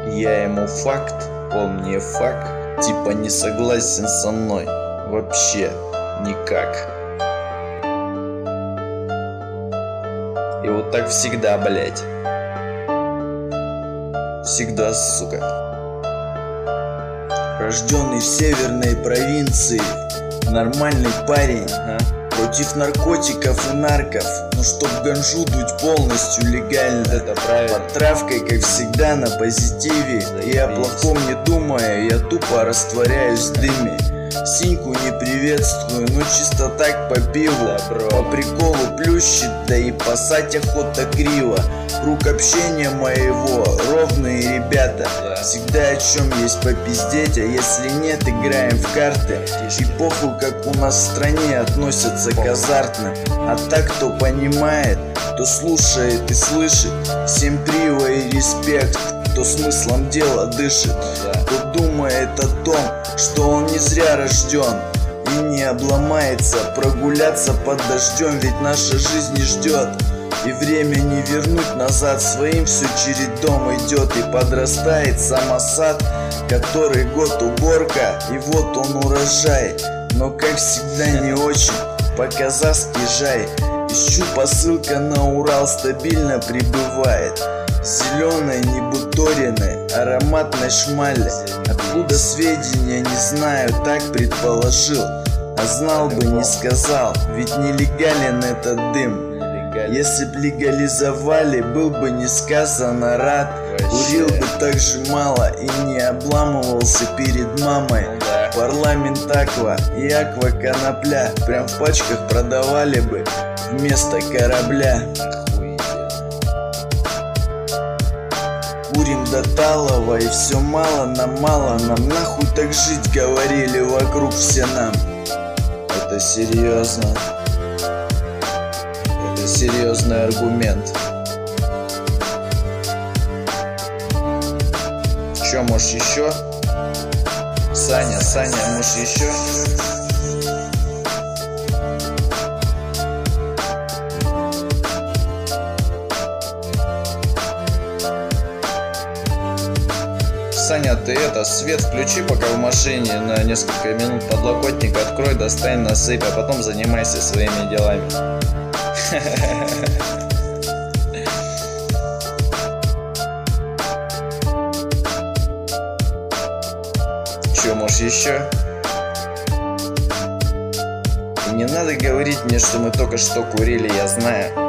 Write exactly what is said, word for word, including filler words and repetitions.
Я ему факт, он мне факт, типа не согласен со мной, вообще никак. И вот так всегда, блять. Всегда, сука. Рожденный в северной провинции, нормальный парень, Ага. против наркотиков и нарков. Но чтоб ганжу дуть полностью легально, Это правильно. под травкой, как всегда, на позитиве. И о плохом не думая, я тупо растворяюсь в дыме. Синьку не приветствую, но чисто так по пиву. Добро. По приколу плющит, да и пасать охота криво. Круг общения моего ровные ребята. Да. Всегда о чем есть попиздеть, а если нет, играем в карты. И похуй, как у нас в стране относятся к азартным. А так, кто понимает, кто слушает и слышит, всем приво и респект. Кто смыслом дела дышит, Да. кто думает о том, что он не зря рожден и не обломается прогуляться под дождем, ведь наша жизнь не ждет. И время не вернуть назад, своим все чередом идет. И подрастает самосад, который год уборка, и вот он урожай. Но как всегда не очень, по-казахски жай. Ищу, посылка на Урал стабильно прибывает. Зеленой, небуторенной, ароматной шмали. Откуда сведения, не знаю, так предположил. А знал бы, не сказал, ведь нелегален этот дым. Если б легализовали, был бы несказанно рад. Курил бы так же мало и не обламывался перед мамой. Да. Парламент аква и аква конопля прям в пачках продавали бы вместо корабля. Курим до талого, и все мало нам мало. Нам нахуй так жить, говорили вокруг все нам. Это серьезно. Это серьезный аргумент. Че, может еще? Саня, Саня, может еще? Саня, ты это, свет включи пока в машине на несколько минут, подлокотник открой, достань, насыпь, а потом занимайся своими делами. Че, может еще? И не надо говорить мне, что мы только что курили, я знаю.